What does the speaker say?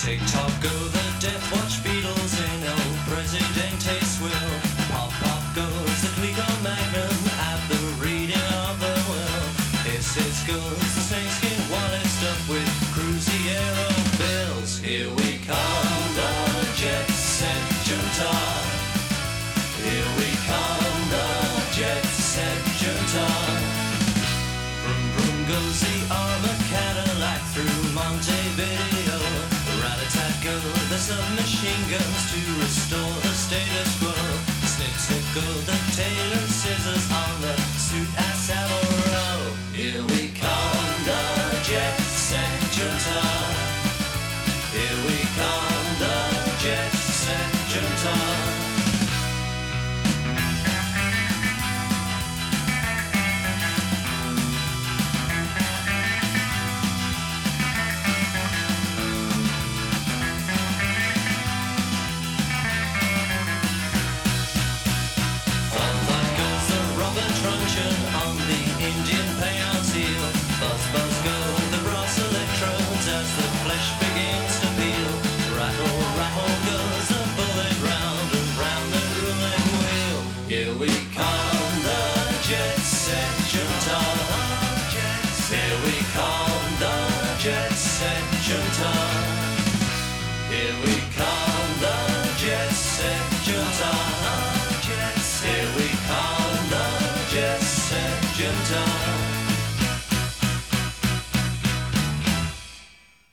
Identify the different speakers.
Speaker 1: Tick-tock go the Death Watch Beatles in El Presidente swill. Pop-pop goes the Clico Magnum at the reading of the will. Hiss goes the snakeskin wallet stuffed with Cruzeiro bills. Here we come, the jet set junta. Here we come, the jet set junta. Vroom vroom goes the armored Cadillac through Montevideo. Rat-a-tat go the submachine guns to restore the status quo. Snip snip go the tail